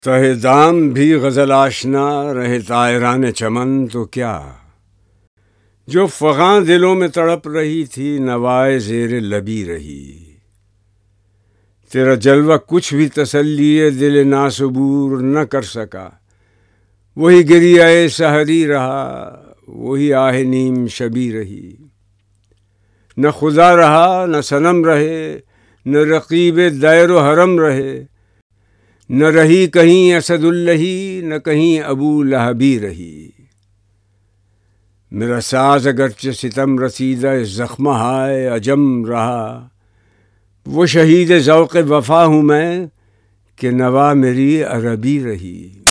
तहे दाम भी गज़ल आशना रहे तायरान चमन तो क्या। जो फ़ग़ां दिलों में तड़प रही थी नवाए ज़ेरे लबी रही। तेरा जलवा कुछ भी तसल्ली दिल नासबूर न कर सका। वही गिरियाए सहरी रहा, वही आहे नीम शबी रही। न खुदा रहा न सनम रहे, न रकीब दैर हरम रहे। न रही कहीं असदुल्लही, न कहीं अबू लहबी रही। मेरा साज अगरचे सितम रसीदा ज़ख्म हाय अजम रहा। वो शहीद ज़ौक़ वफ़ा हूँ मैं कि नवा मेरी अरबी रही।